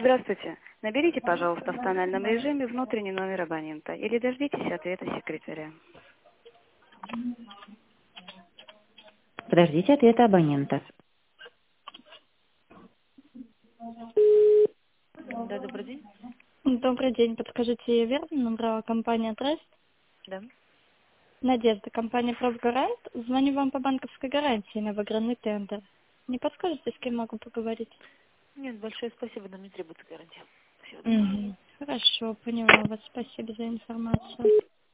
Здравствуйте. Наберите, пожалуйста, в тональном режиме внутренний номер абонента или дождитесь ответа секретаря. Подождите ответа абонента. Да, добрый день. Добрый день. Подскажите, я верно набрала компания Трест? Да. Надежда, компания Профгарант. Звоню вам по банковской гарантии на выигранный тендер. Не подскажете, с кем могу поговорить? Нет, большое спасибо, нам не требуется гарантия. Всего доброго. Хорошо, поняла вас. Спасибо за информацию.